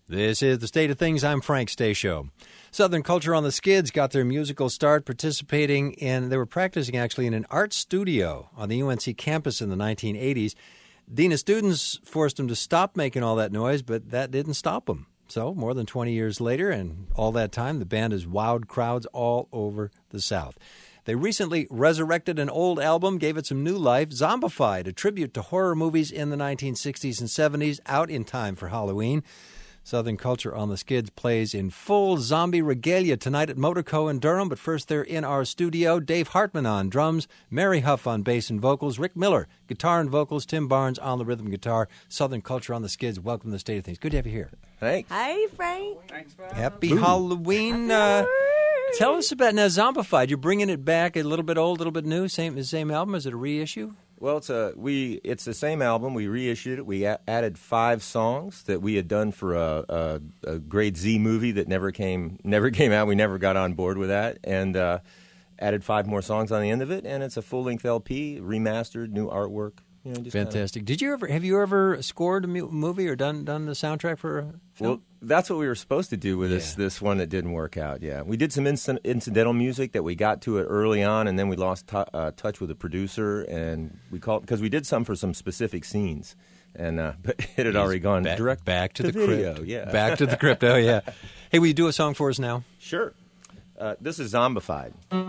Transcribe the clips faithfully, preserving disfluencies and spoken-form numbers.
This is The State of Things. I'm Frank Stasio. Southern Culture on the Skids got their musical start participating in, they were practicing actually in an art studio on the U N C campus in the nineteen eighties. Dean of Students forced them to stop making all that noise, but that didn't stop them. So, more than twenty years later, and all that time, the band has wowed crowds all over the South. They recently resurrected an old album, gave it some new life, Zombified, a tribute to horror movies in the nineteen sixties and seventies, out in time for Halloween. Southern Culture on the Skids plays in full zombie regalia tonight at Motorco in Durham, but first they're in our studio. Dave Hartman on drums, Mary Huff on bass and vocals, Rick Miller, guitar and vocals, Tim Barnes on the rhythm guitar. Southern Culture on the Skids, welcome to the State of Things. Good to have you here. Thanks. Hi, Frank. Thanks, Frank. Happy Ooh. Halloween. Uh, tell us about, now, Zombified. You're bringing it back, a little bit old, a little bit new, same same album. Is it a reissue? Well, it's a we. It's the same album. We reissued it. We a- added five songs that we had done for a, a, a Grade Z movie that never came never came out. We never got on board with that, and uh, added five more songs on the end of it. And it's a full length L P, remastered, new artwork. You know, just Fantastic. Kinda... Did you ever have you ever scored a mu- movie or done done the soundtrack for a film? Well, that's what we were supposed to do with yeah. this this one that didn't work out. Yeah, we did some inc- incidental music that we got to it early on, and then we lost t- uh, touch with the producer, and we called because we did some for some specific scenes, and uh, but it had He's already gone back, direct back to, to the video. crypt. Yeah, back to the crypt. Oh yeah. Hey, will you do a song for us now? Sure. Uh, this is Zombified.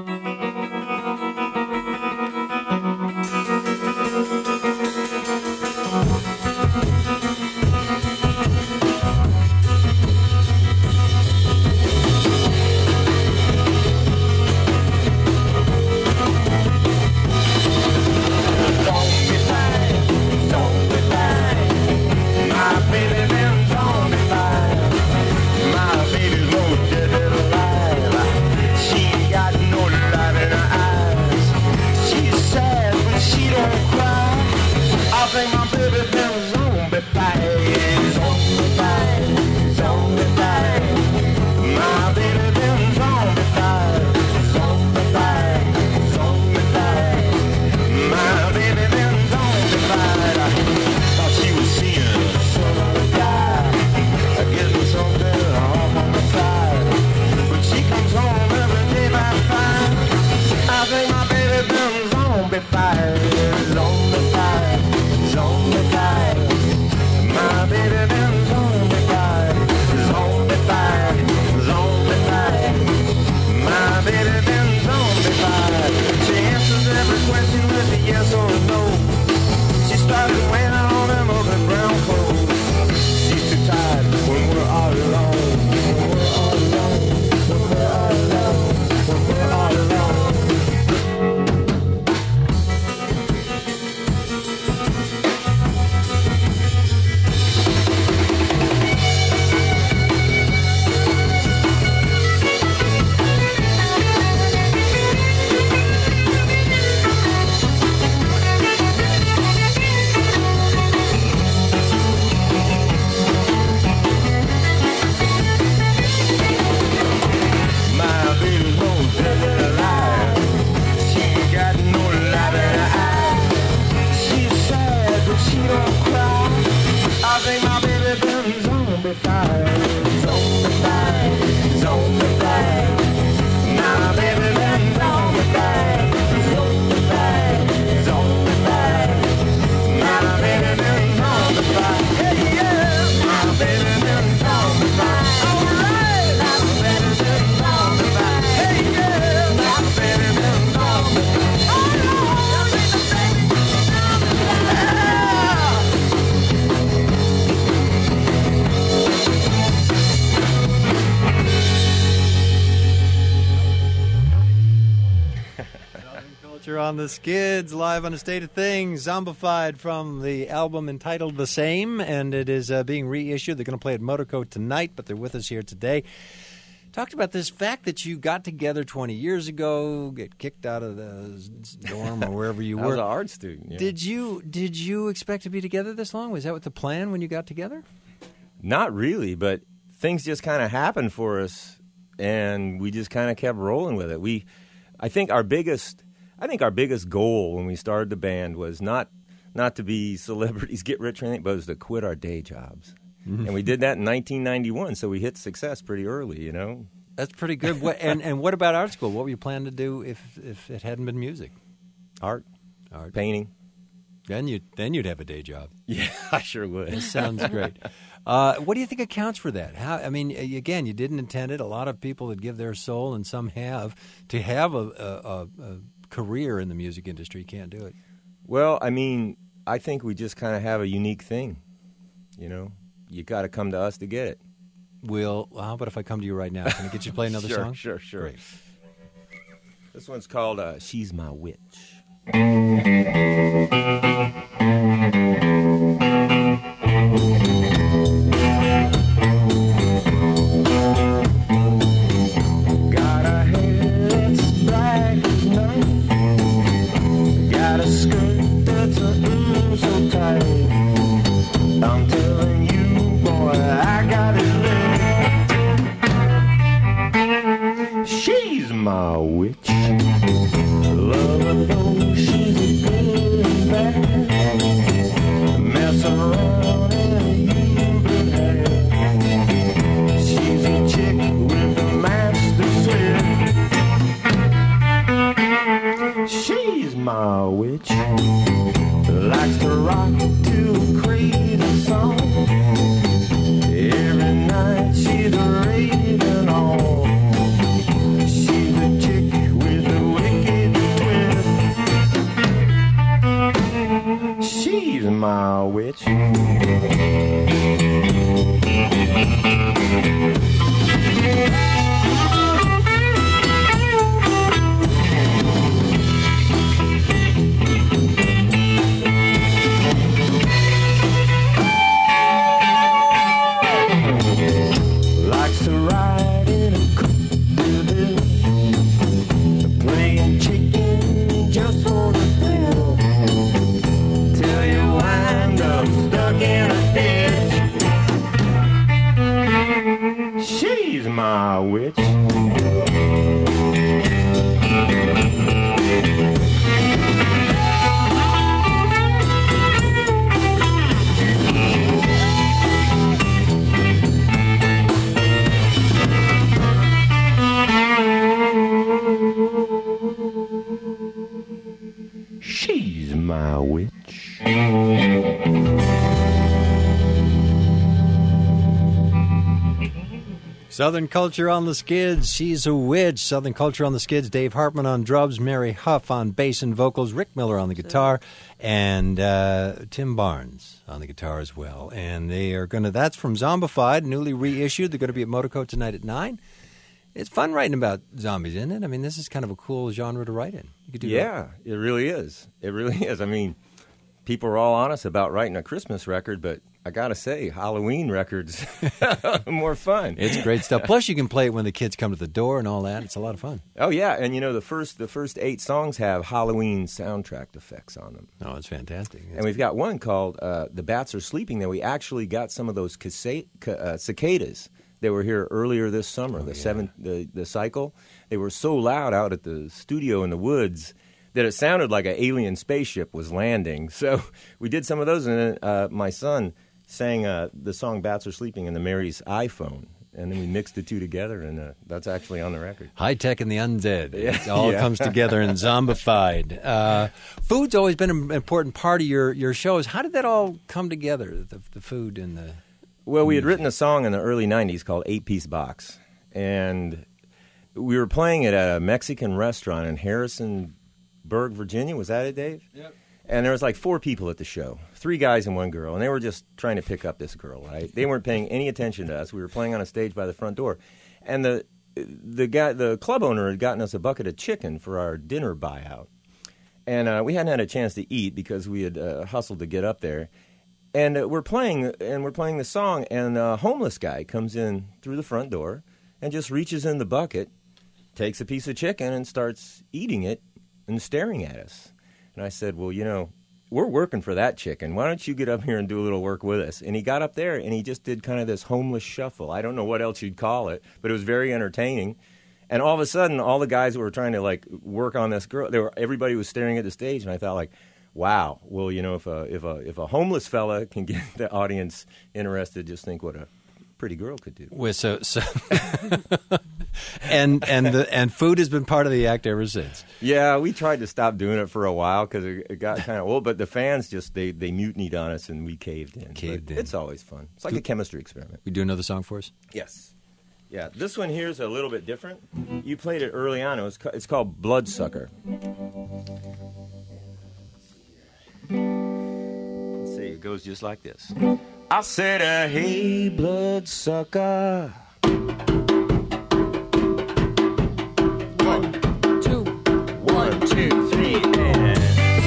On the Skids, live on the State of Things, Zombified from the album entitled The Same, and it is uh, being reissued. They're going to play at Motorco tonight, but they're with us here today. Talked about this fact that you got together twenty years ago, get kicked out of the dorm or wherever you I were. was an art student. Yeah. Did you did you expect to be together this long? Was that what the plan when you got together? Not really, but things just kind of happened for us, and we just kind of kept rolling with it. We, I think our biggest. I think our biggest goal when we started the band was not not to be celebrities, get rich or anything, but it was to quit our day jobs. Mm-hmm. And we did that in nineteen ninety-one, so we hit success pretty early, you know. That's pretty good. What, and, and what about art school? What were you planning to do if, if it hadn't been music? Art. Art. Painting. Then you'd, then you'd have a day job. Yeah, I sure would. That sounds great. Uh, what do you think accounts for that? How, I mean, again, you didn't intend it. A lot of people that give their soul, and some have, to have a, a, a career in the music industry can't do it. Well, I mean, I think we just kind of have a unique thing, you know. You got to come to us to get it. Will, well, how about if I come to you right now? Can I get you to play another sure, song? Sure, sure, Great. This one's called uh, She's My Witch. Got a hair that's black as night. Got a skirt that's a ooh so tight. I'm telling you, boy, I got it there. She's my witch. Love her though she's a good and bad. Mess around and you could have. She's a chick with a master slip. She's my witch. Likes to rock to a crazy song. Every night she's raving on. She's a chick with a wicked twist. She's my witch. Likes to ride in a coupe, playing chicken just for the thrill, till you wind up stuck in a ditch. She's my witch. She's my witch. Southern Culture on the Skids, She's a Witch. Southern Culture on the Skids, Dave Hartman on drums, Mary Huff on bass and vocals, Rick Miller on the guitar, and uh, Tim Barnes on the guitar as well. And they are going to, that's from Zombified, newly reissued. They're going to be at Motorco tonight at nine. It's fun writing about zombies, isn't it? I mean, this is kind of a cool genre to write in. You could do Yeah, it really is. It really is. I mean, people are all honest about writing a Christmas record, but I got to say, Halloween records are more fun. It's great stuff. Plus, you can play it when the kids come to the door and all that. It's a lot of fun. Oh, yeah. And, you know, the first the first eight songs have Halloween soundtrack effects on them. Oh, it's fantastic. It's and we've got one called uh, The Bats Are Sleeping that we actually got some of those casa- uh, cicadas. They were here earlier this summer, oh, the yeah. seventh, the, the cycle. They were so loud out at the studio in the woods that it sounded like an alien spaceship was landing. So we did some of those, and then uh, my son sang uh, the song Bats Are Sleeping in the Mary's iPhone. And then we mixed the two together, and uh, that's actually on the record. High tech and the undead. Yeah. It all Yeah. comes together in Zombified. Uh, food's always been an important part of your, your shows. How did that all come together, the, the food and the... Well, we had written a song in the early nineties called Eight Piece Box, and we were playing it at a Mexican restaurant in Harrisonburg, Virginia. Was that it, Dave? Yep. And there was like four people at the show, three guys and one girl, and they were just trying to pick up this girl, right? They weren't paying any attention to us. We were playing on a stage by the front door, and the the guy, the club owner, had gotten us a bucket of chicken for our dinner buyout, and uh, we hadn't had a chance to eat because we had uh, hustled to get up there. And uh, we're playing, and we're playing the song, and a homeless guy comes in through the front door and just reaches in the bucket, takes a piece of chicken, and starts eating it and staring at us. And I said, well, you know, we're working for that chicken. Why don't you get up here and do a little work with us? And he got up there, and he just did kind of this homeless shuffle. I don't know what else you'd call it, but it was very entertaining. And all of a sudden, all the guys who were trying to, like, work on this girl, they were, everybody was staring at the stage, and I thought, like, wow. Well, you know, if a if a if a homeless fella can get the audience interested, just think what a pretty girl could do. Well, so so, and and the, and food has been part of the act ever since. Yeah, we tried to stop doing it for a while because it, it got kind of old. But the fans just they they mutinied on us and we caved in. Caved but in. It's always fun. It's like do, a chemistry experiment. We do another song for us? Yes. Yeah, this one here is a little bit different. You played it early on. It was it's called Bloodsucker. Let's see, it goes just like this. I said, uh, hey, bloodsucker. One, two, one, two, three, and...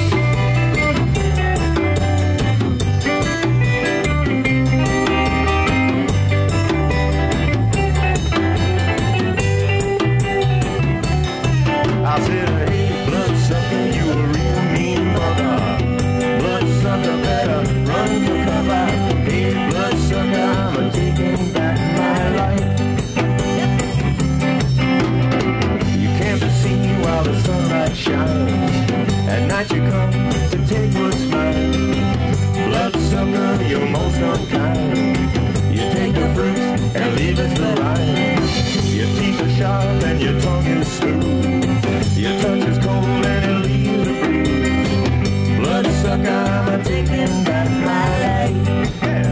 I said, hey, bloodsucker, you a real mean mother. Bloodsucker, better run for cover. Hey, bloodsucker, I'm a taking back my life. You can't be seen while the sunlight shines. At night you come to take what's mine. Bloodsucker, you're most unkind. You take the fruits and leave us the rind. Your teeth are sharp and your tongue is smooth. Your touch is cold and it leaves a bruise. Bloodsucker, I'm a taking back my life. Yeah.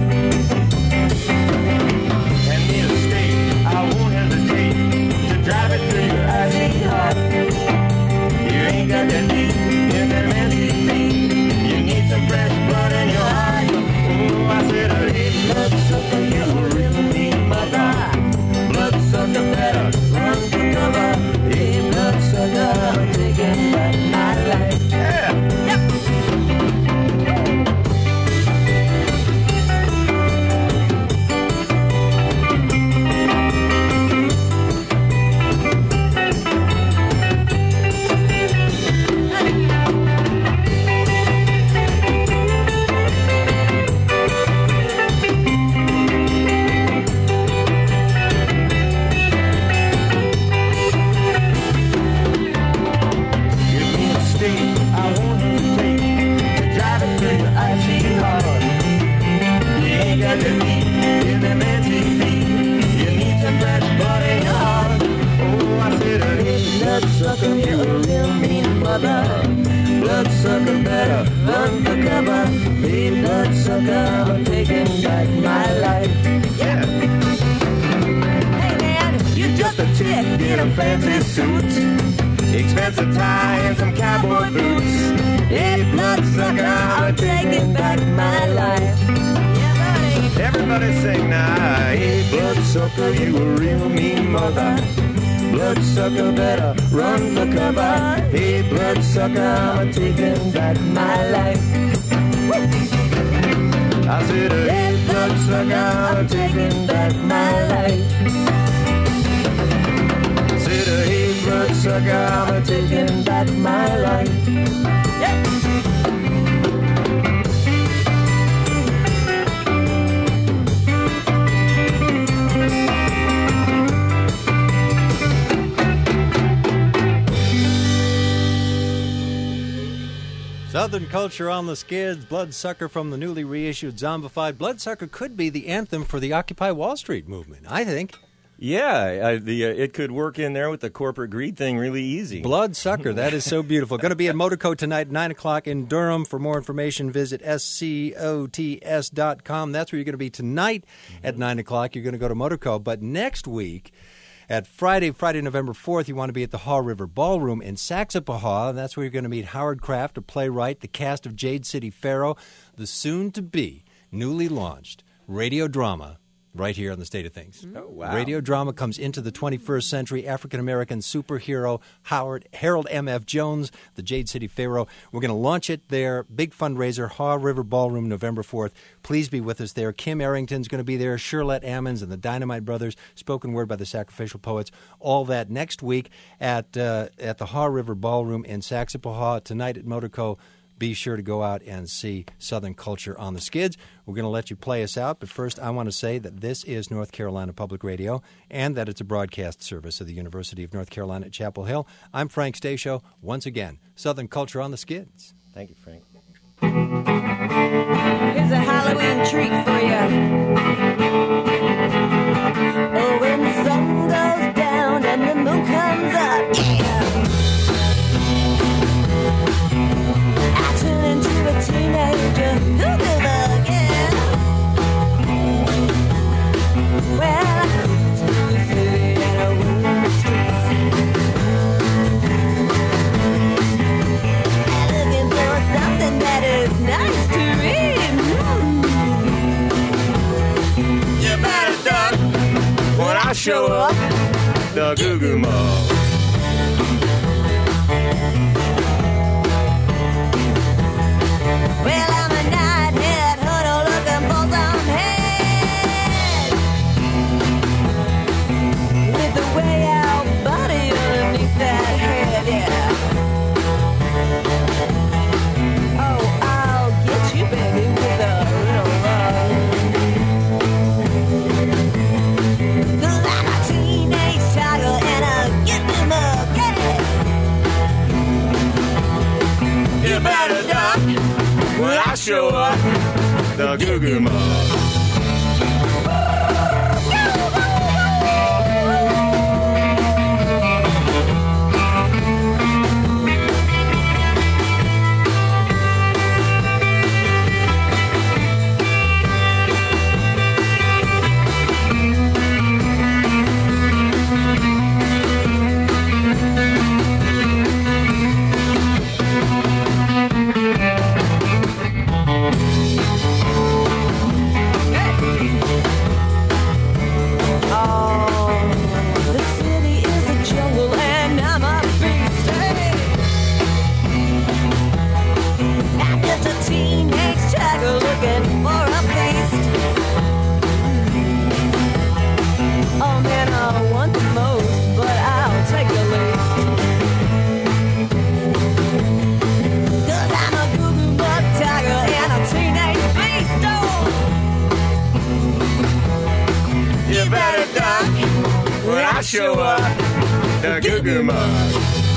Hand me a steak, I won't hesitate to drive it through your icy heart. You ain't got that deep in them empty feet. You need some fresh blood in your heart. Oh, I said, hey, bloodsucker, you're a real mean mother. Bloodsucker, better run for cover. Hey, bloodsucker, I'm taking back my life. Yeah. Yep. Bloodsucker, you're a real mean mother. Bloodsucker, better run for cover. Hey, bloodsucker, I'm taking back my life. Yeah. Hey, man, you're just a chick in a fancy suit, expensive tie and some cowboy boots. Hey, bloodsucker, I'm taking back my life. Yeah, buddy. Everybody sing now. Hey, bloodsucker, you a real mean mother. Bloodsucker, better run for cover. Hey, bloodsucker, I'm taking back my life. I said, hey, bloodsucker, I'm taking back my life. I said, hey, bloodsucker, I'm taking back my life. Yeah. Southern Culture on the Skids, Bloodsucker from the newly reissued Zombified. Bloodsucker could be the anthem for the Occupy Wall Street movement, I think. Yeah, I, the, uh, it could work in there with the corporate greed thing really easy. Bloodsucker, that is so beautiful. Going to be at Motorco tonight at nine o'clock in Durham. For more information, visit S C O T S dot com. That's where you're going to be tonight at nine o'clock. You're going to go to Motorco. But next week, at Friday, Friday, November fourth, you want to be at the Haw River Ballroom in Saxapahaw. That's where you're going to meet Howard Kraft, a playwright, the cast of Jade City Pharaoh, the soon-to-be, newly launched radio drama right here on The State of Things. Oh, wow. Radio drama comes into the twenty-first century. African-American superhero Howard Harold M F. Jones, the Jade City Pharaoh. We're going to launch it there. Big fundraiser, Haw River Ballroom, November fourth. Please be with us there. Kim Arrington's going to be there. Shirlette Ammons and the Dynamite Brothers. Spoken word by the Sacrificial Poets. All that next week at uh, at the Haw River Ballroom in Saxapahaw. Tonight at Motorco. Be sure to go out and see Southern Culture on the Skids. We're going to let you play us out, but first I want to say that this is North Carolina Public Radio and that it's a broadcast service of the University of North Carolina at Chapel Hill. I'm Frank Stasio. Once again, Southern Culture on the Skids. Thank you, Frank. Here's a Halloween treat for you. Oh, when the sun goes down and the moon comes up, yeah. I turn into a teenager, hookah bug, yeah. Well, I cruise through the city and I roam the streets. I'm looking for something that is nice to read. Mm. You better duck when I show up, the Goo Goo Mob. Well, I'm a nighthead huddle looking for some head with a way out body underneath that head, yeah. Oh, I'll get you, baby, with a little love. 'Cause I'm a teenage tiger and I'll get them up, yeah. You better duck when I show up, the Goo Goo Mob. Show up, the Goo Goo Mob.